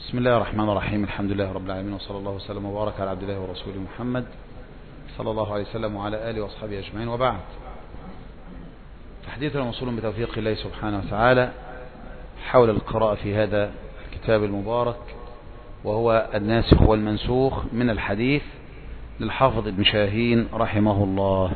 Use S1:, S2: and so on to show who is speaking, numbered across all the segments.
S1: بسم الله الرحمن الرحيم. الحمد لله رب العالمين، وصلى الله وسلم وبارك على عبد الله ورسوله محمد صلى الله عليه وسلم وعلى آله وأصحابه أجمعين، وبعد. تحديثنا موصول بتوفيق الله سبحانه وتعالى حول القراءة في هذا الكتاب المبارك، وهو الناسخ والمنسوخ من الحديث للحافظ ابن شاهين رحمه الله.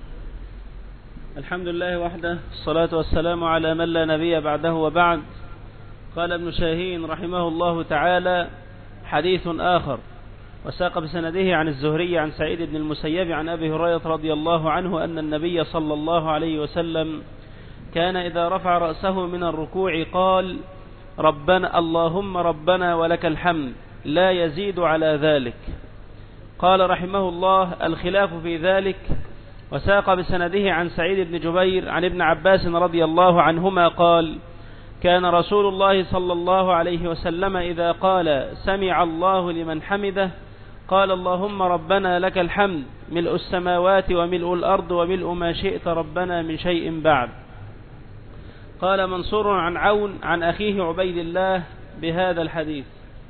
S2: الحمد لله وحده، الصلاة والسلام على من لا نبي بعده، وبعد. قال ابن شاهين رحمه الله تعالى: حديث آخر. وساق بسنده عن الزهري عن سعيد بن المسيب عن أبي هريرة رضي الله عنه أن النبي صلى الله عليه وسلم كان إذا رفع رأسه من الركوع قال: ربنا اللهم ربنا ولك الحمد، لا يزيد على ذلك. قال رحمه الله: الخلاف في ذلك. وساق بسنده عن سعيد بن جبير عن ابن عباس رضي الله عنهما قال: كان رسول الله صلى الله عليه وسلم إذا قال سمع الله لمن حمده قال: اللهم ربنا لك الحمد ملء السماوات وملء الأرض وملء ما شئت ربنا من شيء بعد. قال منصور عن عون عن أخيه عبيد الله بهذا الحديث.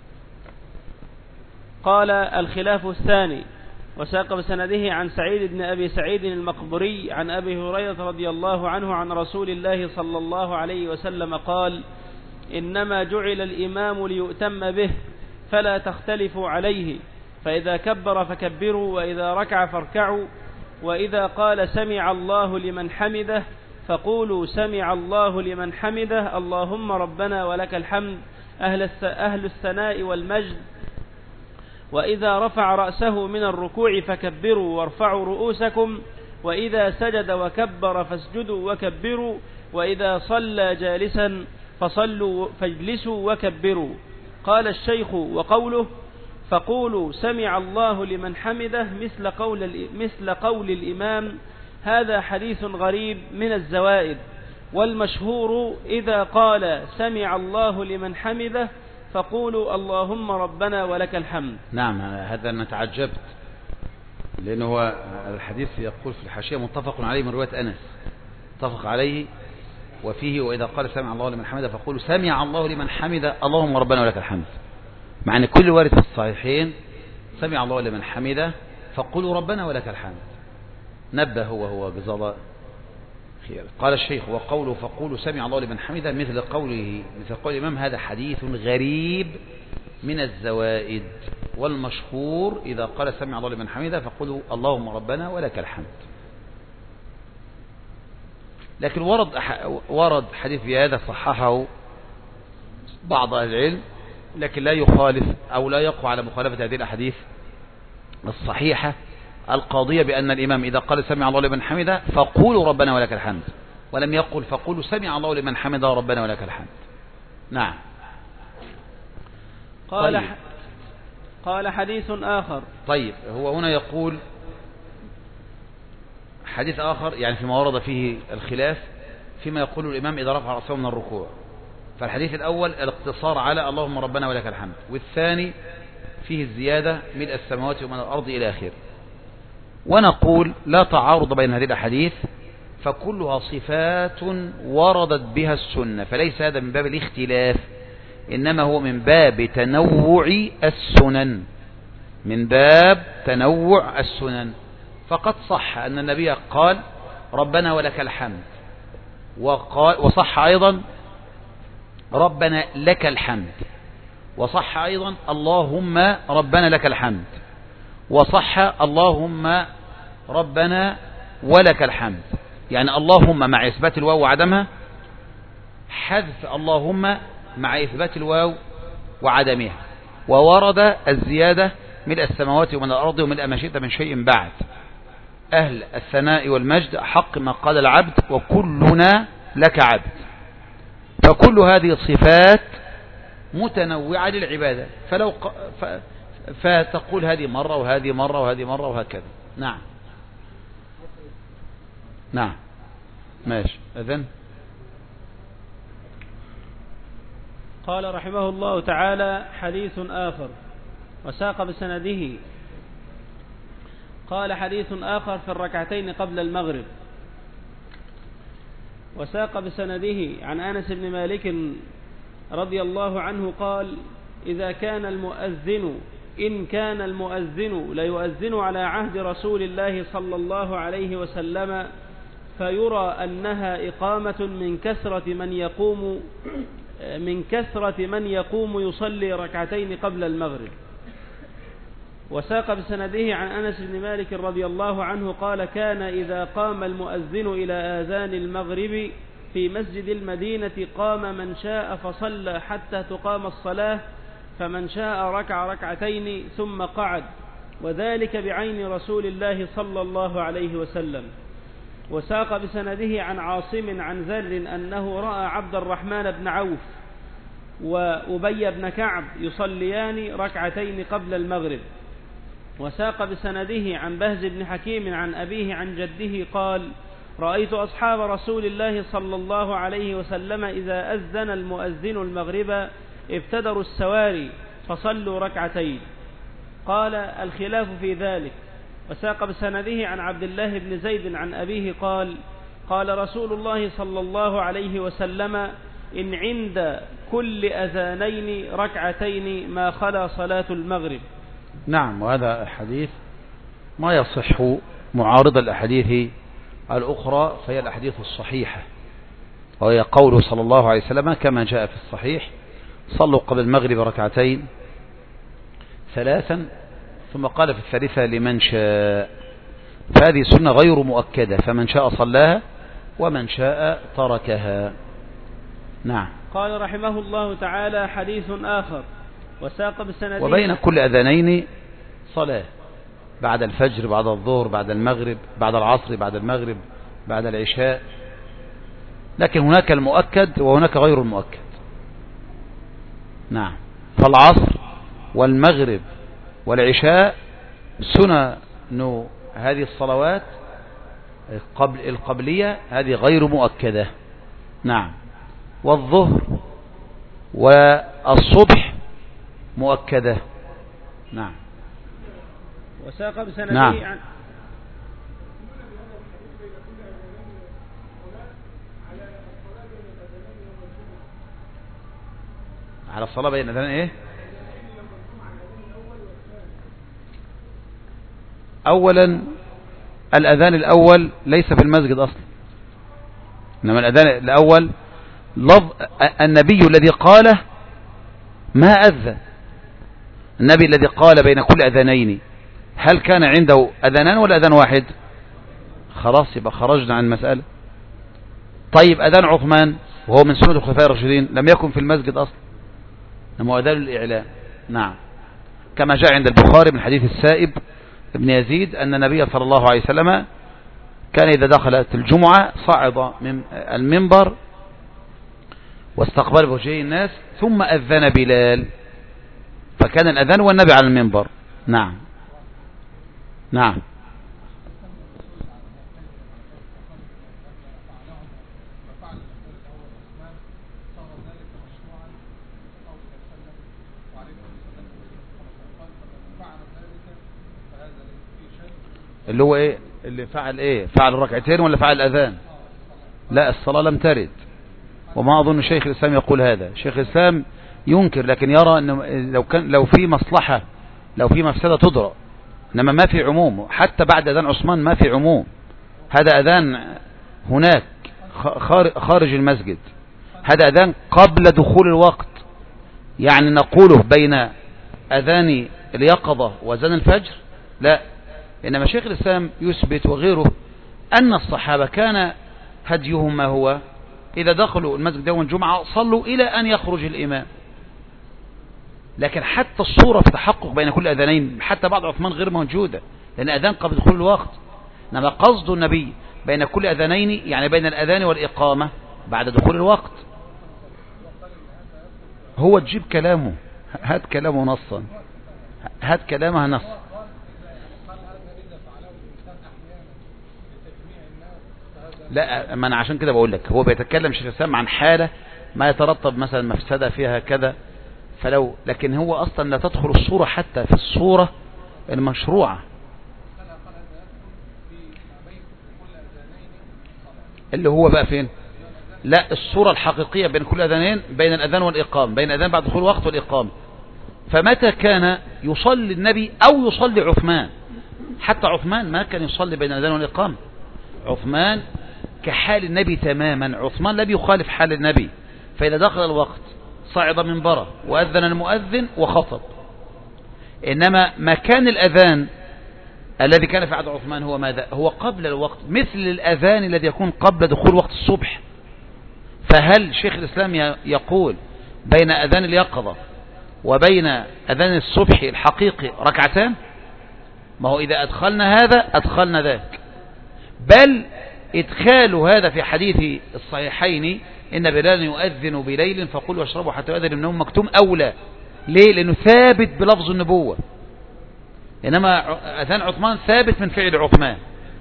S2: قال: الخلاف الثاني. وساق بسنده عن سعيد بن أبي سعيد المقبري عن أبي هريرة رضي الله عنه عن رسول الله صلى الله عليه وسلم قال: إنما جعل الإمام ليؤتم به فلا تختلفوا عليه، فإذا كبر فكبروا، وإذا ركع فاركعوا، وإذا قال سمع الله لمن حمده فقولوا سمع الله لمن حمده اللهم ربنا ولك الحمد أهل الثناء والمجد. وإذا رفع رأسه من الركوع فكبروا وارفعوا رؤوسكم، وإذا سجد وكبر فاسجدوا وكبروا، وإذا صلى جالسا فصلوا فاجلسوا وكبروا. قال الشيخ: وقوله فقولوا سمع الله لمن حمده مثل قول الإمام، هذا حديث غريب من الزوائد، والمشهور إذا قال سمع الله لمن حمده فقولوا اللهم ربنا ولك الحمد.
S1: نعم، هذا أنا تعجبت، لأنه هو الحديث يقول في الحاشية متفق عليه من رواية أنس، متفق عليه وفيه وإذا قال سمع الله لمن حمده فقولوا سمع الله لمن حمده اللهم ربنا ولك الحمد، مع أن كل وارد في الصحيحين سمع الله لمن حمده فقولوا ربنا ولك الحمد. نبه هو جزاه الله خير. قال الشيخ: وقوله فقولوا سمع الله لمن حمده مثل قول الإمام، هذا حديث غريب من الزوائد، والمشهور إذا قال سمع الله لمن حمده فقولوا اللهم ربنا ولك الحمد. لكن ورد حديث في هذا صححه بعض أهل العلم، لكن لا يخالف أو لا يقوى على مخالفة هذه الأحاديث الصحيحة القاضية بأن الإمام إذا قال سمع الله لمن حمده فقولوا ربنا ولك الحمد، ولم يقل فقولوا سمع الله لمن حمده ربنا ولك الحمد. نعم.
S2: قال حديث آخر.
S1: طيب، هو هنا يقول حديث آخر، يعني فيما ورد فيه الخلاف فيما يقول الإمام إذا رفع رأسه من الركوع. فالحديث الأول الاقتصار على اللهم ربنا ولك الحمد، والثاني فيه الزيادة ملء السماوات ومن الأرض إلى آخره. ونقول لا تعارض بين هذه الأحاديث، فكلها صفات وردت بها السنة، فليس هذا من باب الاختلاف، إنما هو من باب تنوع السنن، من باب تنوع السنن. فقد صح أن النبي قال ربنا ولك الحمد، وصح أيضا ربنا لك الحمد، وصح أيضا اللهم ربنا لك الحمد، وصح اللهم ربنا ولك الحمد. يعني اللهم مع إثبات الواو وعدمها، حذف اللهم مع إثبات الواو وعدمها، وورد الزيادة ملء السماوات ومن الأرض وملء ما شئت من شيء بعد، أهل الثناء والمجد حق ما قال العبد وكلنا لك عبد. فكل هذه الصفات متنوعة للعبادة، فتقول هذه مرة وهذه مرة وهذه مرة وهكذا. نعم نعم ماشي. إذن
S2: قال رحمه الله تعالى: حديث آخر. وساق بسنده. قال: حديث آخر في الركعتين قبل المغرب. وساق بسنده عن أنس بن مالك رضي الله عنه قال: إن كان المؤذن ليؤذن على عهد رسول الله صلى الله عليه وسلم فيرى أنها إقامة من كثرة من يقوم يصلي ركعتين قبل المغرب. وساق بسنده عن أنس بن مالك رضي الله عنه قال: كان إذا قام المؤذن إلى آذان المغرب في مسجد المدينة قام من شاء فصلى حتى تقام الصلاة، فمن شاء ركع ركعتين ثم قعد، وذلك بعين رسول الله صلى الله عليه وسلم. وساق بسنده عن عاصم عن ذر أنه رأى عبد الرحمن بن عوف وأبي بن كعب يصليان ركعتين قبل المغرب. وساق بسنده عن بهز بن حكيم عن أبيه عن جده قال: رأيت أصحاب رسول الله صلى الله عليه وسلم إذا أذن المؤذن المغرب ابتدروا السواري فصلوا ركعتين. قال: الخلاف في ذلك. وساق بسنده عن عبد الله بن زيد عن أبيه قال: قال رسول الله صلى الله عليه وسلم: إن عند كل أذانين ركعتين ما خلا صلاة المغرب.
S1: نعم. وهذا الحديث ما يصح معارض الأحاديث الأخرى، فهي الأحاديث الصحيحة، وهي قوله صلى الله عليه وسلم كما جاء في الصحيح: صلوا قبل المغرب ركعتين ثلاثا، ثم قال في الثالثة لمن شاء. فهذه سنة غير مؤكدة، فمن شاء صلاها ومن شاء تركها. نعم.
S2: قال رحمه الله تعالى: حديث آخر. وساق بسنده
S1: وبين كل أذانين صلاة، بعد الفجر، بعد الظهر، بعد المغرب، بعد العصر، بعد المغرب، بعد العشاء، لكن هناك المؤكد وهناك غير المؤكد. نعم. فالعصر والمغرب والعشاء سنن هذه الصلوات القبلية هذه غير مؤكدة. نعم. والظهر والصبح مؤكدة. نعم.
S2: وساق بسنده
S1: نعم. على الصلاة بين أذان إيه؟ أولا الأذان الأول ليس في المسجد أصلا، إنما الأذان الأول النبي الذي قاله ما أذن. النبي الذي قال بين كل أذانين، هل كان عنده أذانان ولا أذان واحد؟ خلاص، يبقى خرجنا عن المسألة. طيب أذان عثمان وهو من سنة الخلفاء الراشدين لم يكن في المسجد أصلا، إنما أذان الإعلام. نعم. كما جاء عند البخاري من حديث السائب ابن يزيد أن النبي صلى الله عليه وسلم كان إذا دخلت الجمعة صعد من المنبر واستقبل بوجهه الناس ثم أذن بلال، فكان الأذان والنبي على المنبر. نعم. نعم. اللي هو ايه اللي فعل ايه؟ فعل الركعتين ولا فعل الأذان؟ لا، الصلاة لم ترد، وما أظن شيخ الإسلام يقول هذا. شيخ الإسلام ينكر، لكن يرى أنه لو في مصلحة، لو في مفسدة تدرى، إنما ما في عموم. حتى بعد أذان عثمان ما في عموم، هذا أذان هناك خارج المسجد، هذا أذان قبل دخول الوقت، يعني نقوله بين أذان اليقظة وأذان الفجر لا. إنما شيخ الإسلام يثبت وغيره أن الصحابة كان هديهم ما هو إذا دخلوا المسجد يوم الجمعة صلوا إلى أن يخرج الإمام. لكن حتى الصورة في تحقق بين كل أذانين حتى بعد عثمان غير موجودة، لأن أذان قبل دخول الوقت. إنما قصد النبي بين كل أذانين يعني بين الأذان والإقامة بعد دخول الوقت. هو تجيب كلامه، هات كلامه نصا، هات كلامه نصا. لا، ما أنا عشان كده بقول لك هو بيتكلم شيخ الإسلام عن حالة ما يترتب مثلا مفسدة فيها كذا، فلو لكن هو أصلا لا تدخل الصورة حتى في الصورة المشروعة. اللي هو بقى فين؟ لا، الصورة الحقيقية بين كل أذانين، بين الأذان والإقامة، بين الأذان بعد دخول الوقت والإقامة. فمتى كان يصلي النبي أو يصلي عثمان؟ حتى عثمان ما كان يصلي بين الأذان والإقامة، عثمان كحال النبي تماما، عثمان لم يخالف حال النبي، فإذا دخل الوقت صعد منبره وأذن المؤذن وخطب. إنما مكان الأذان الذي كان في عهد عثمان هو ماذا؟ هو قبل الوقت، مثل الأذان الذي يكون قبل دخول وقت الصبح. فهل شيخ الإسلام يقول بين أذان اليقظة وبين أذان الصبح الحقيقي ركعتان؟ ما هو إذا أدخلنا هذا أدخلنا ذاك، بل إدخال هذا في حديث الصحيحين إن بلال يؤذن بليل فقل واشربوا حتى يؤذن ابن أم مكتوم أولى. ليه؟ لأنه ثابت بلفظ النبوة، إنما أذان عثمان ثابت من فعل عثمان.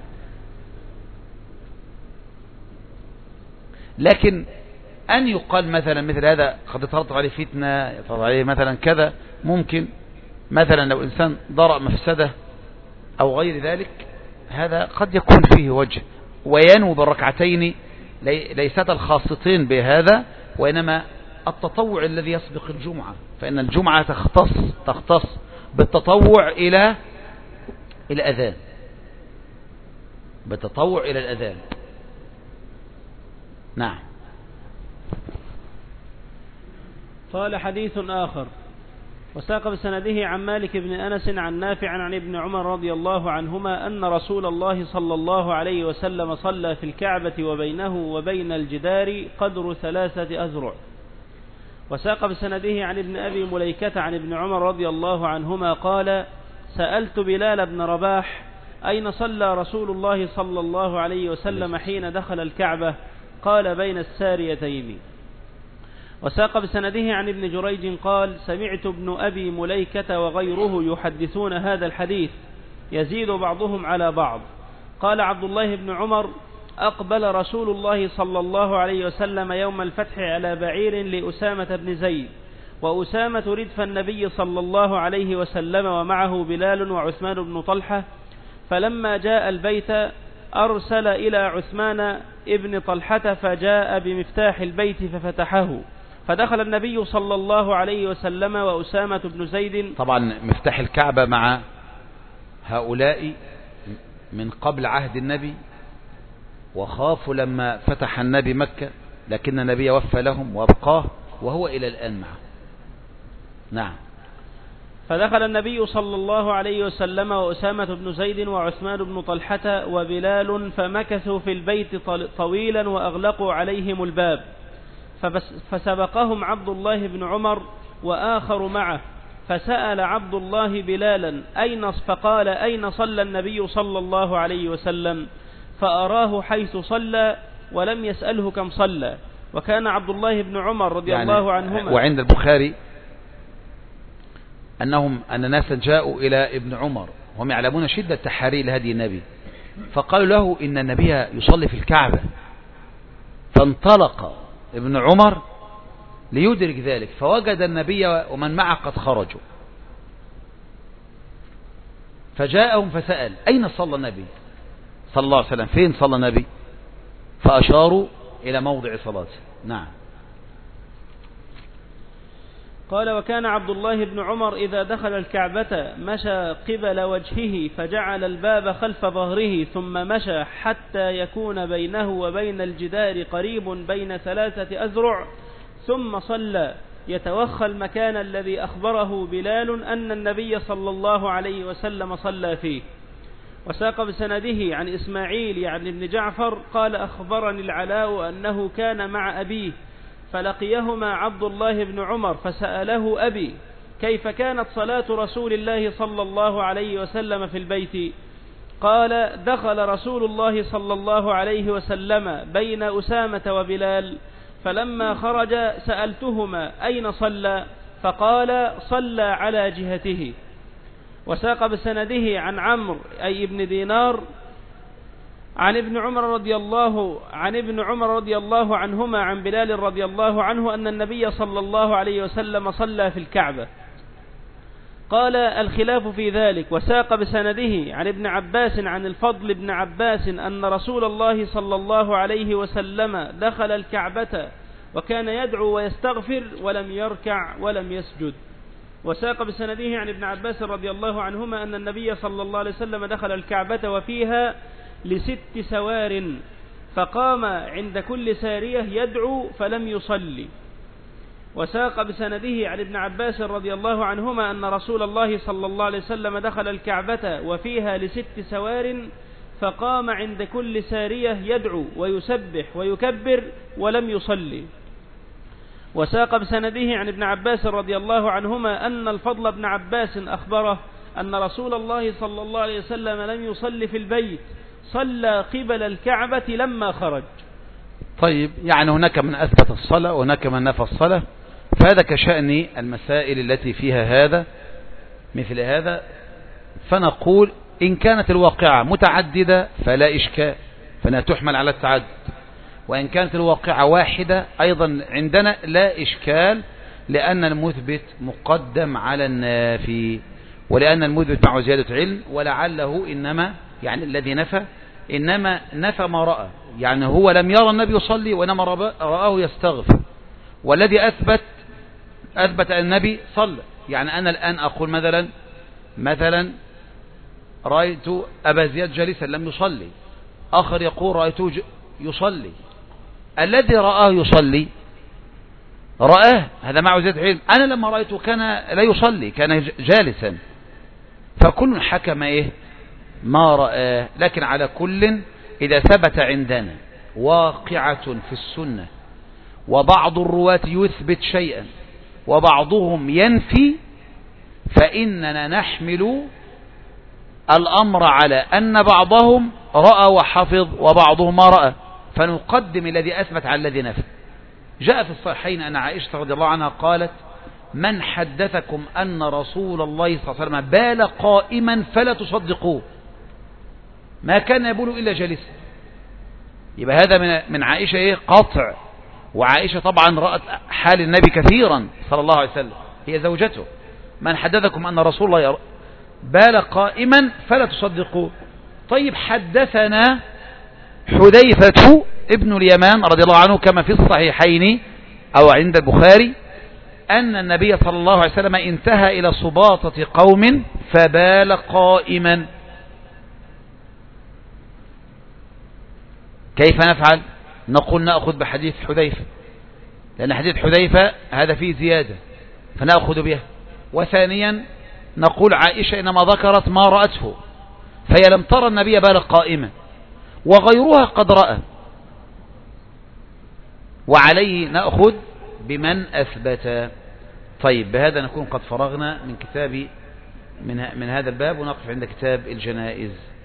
S1: لكن أن يقال مثلا مثل هذا قد يترتب عليه فتنة، يترتب عليه مثلا كذا، ممكن مثلا لو إنسان ضرأ مفسدة أو غير ذلك، هذا قد يكون فيه وجه، وينوي بالركعتين ليست الخاصتين بهذا، وإنما التطوع الذي يسبق الجمعة، فإن الجمعة تختص بالتطوع إلى الأذان، بالتطوع إلى الأذان. نعم.
S2: قال حديث آخر وساق بسنده عن مالك بن أنس عن نافع عن ابن عمر رضي الله عنهما أن رسول الله صلى الله عليه وسلم صلى في الكعبة وبينه وبين الجدار قدر 3 أذرع. وساق بسنده عن ابن أبي مليكة عن ابن عمر رضي الله عنهما قال سألت بلال بن رباح أين صلى رسول الله صلى الله عليه وسلم حين دخل الكعبة؟ قال بين الساريتين. وساق بسنده عن ابن جريج قال سمعت ابن أبي مليكة وغيره يحدثون هذا الحديث يزيد بعضهم على بعض. قال عبد الله بن عمر أقبل رسول الله صلى الله عليه وسلم يوم الفتح على بعير لأسامة بن زيد، وأسامة ردف النبي صلى الله عليه وسلم ومعه بلال وعثمان بن طلحة، فلما جاء البيت أرسل إلى عثمان ابن طلحة فجاء بمفتاح البيت ففتحه، فدخل النبي صلى الله عليه وسلم وأسامة بن زيد.
S1: طبعا مفتاح الكعبة مع هؤلاء من قبل عهد النبي، وخافوا لما فتح النبي مكة، لكن النبي وفى لهم وابقاه وهو إلى الآن معه. نعم.
S2: فدخل النبي صلى الله عليه وسلم وأسامة بن زيد وعثمان بن طلحة وبلال، فمكثوا في البيت طويلا وأغلقوا عليهم الباب، فسبقهم عبد الله بن عمر وآخر معه، فسأل عبد الله بلالا فقال أين صلى النبي صلى الله عليه وسلم؟ فأراه حيث صلى ولم يسأله كم صلى. وكان عبد الله بن عمر رضي الله عنهما.
S1: وعند البخاري أن ناسا جاءوا إلى ابن عمر وهم يعلمون شدة تحري لهدي النبي، فقالوا له إن النبي يصلي في الكعبة، فانطلق ابن عمر ليدرك ذلك، فوجد النبي ومن معه قد خرجوا، فجاءهم فسأل أين صلى النبي صلى الله عليه وسلم؟ فين صلى النبي؟ فأشاروا إلى موضع صلاته. نعم.
S2: قال وكان عبد الله بن عمر إذا دخل الكعبة مشى قبل وجهه فجعل الباب خلف ظهره، ثم مشى حتى يكون بينه وبين الجدار قريب بين 3 أذرع، ثم صلى يتوخى المكان الذي أخبره بلال أن النبي صلى الله عليه وسلم صلى فيه. وساق بسنده عن إسماعيل يعني ابن جعفر قال أخبرني العلاء أنه كان مع أبيه، فلقيهما عبد الله بن عمر فسأله أبي كيف كانت صلاة رسول الله صلى الله عليه وسلم في البيت؟ قال دخل رسول الله صلى الله عليه وسلم بين أسامة وبلال، فلما خرج سألتهما أين صلى؟ فقال صلى على جهته. وساق بسنده عن عمرو أي ابن دينار عن ابن عمر رضي الله عنهما عن بلال رضي الله عنه أن النبي صلى الله عليه وسلم صلى في الكعبة. قال الخلاف في ذلك. وساق بسنده عن ابن عباس عن الفضل بن عباس أن رسول الله صلى الله عليه وسلم دخل الكعبة وكان يدعو ويستغفر ولم يركع ولم يسجد. وساق بسنده عن ابن عباس رضي الله عنهما أن النبي صلى الله عليه وسلم دخل الكعبة وفيها ل6 سوار فقام عند كل سارية يدعو فلم يصلي. وساق بسنده عن ابن عباس رضي الله عنهما أن رسول الله صلى الله عليه وسلم دخل الكعبة وفيها ل6 سوار فقام عند كل سارية يدعو ويسبح ويكبر ولم يصلي. وساق بسنده عن ابن عباس رضي الله عنهما أن الفضل بن عباس أخبره أن رسول الله صلى الله عليه وسلم لم يصلي في البيت، صلى قبل الكعبة لما خرج.
S1: طيب، يعني هناك من أثبت الصلاة وهناك من نفى الصلاة، فهذا كشأن المسائل التي فيها هذا مثل هذا. فنقول إن كانت الواقعة متعددة فلا إشكال، فلا تحمل على التعدد، وإن كانت الواقعة واحدة أيضا عندنا لا إشكال، لأن المثبت مقدم على النافي، ولأن المثبت معه زيادة علم، ولعله إنما يعني الذي نفى إنما نفى ما رأى، يعني هو لم يرى النبي يصلي وإنما رآه يستغفر، والذي أثبت أن النبي صلى. يعني أنا الآن أقول مثلا رأيت أبا زياد جالسا لم يصلي، آخر يقول رأيته يصلي، الذي رآه يصلي رآه، هذا معه زيادة علم. أنا لما رأيته كان لا يصلي، كان جالسا، فكل حكم ما رآه. لكن على كل إذا ثبت عندنا واقعة في السنة وبعض الرواة يثبت شيئا وبعضهم ينفي، فإننا نحمل الأمر على أن بعضهم رأى وحفظ وبعضهم ما رأى، فنقدم الذي أثبت على الذي نفى. جاء في الصحيحين أن عائشة رضي الله عنها قالت: من حدثكم أن رسول الله صلى الله عليه وسلم بال قائما فلا تصدقوه، ما كان يبول إلا جالسا. يبقى هذا من عائشة قطع، وعائشة طبعا رأت حال النبي كثيرا صلى الله عليه وسلم، هي زوجته. من حدثكم أن رسول الله بال قائما فلا تصدقوه. طيب، حدثنا حذيفة ابن اليمان رضي الله عنه كما في الصحيحين أو عند البخاري أن النبي صلى الله عليه وسلم انتهى إلى سباطة قوم فبال قائما. كيف نفعل؟ نقول نأخذ بحديث حذيفة، لأن حديث حذيفة هذا فيه زيادة فنأخذ بها. وثانيا نقول عائشة إنما ذكرت ما رأته، فهي لم ترى النبي بال قائما، وغيرها قد رأى، وعليه نأخذ بمن أثبت. طيب، بهذا نكون قد فرغنا من كتاب من هذا الباب، ونقف عند كتاب الجنائز.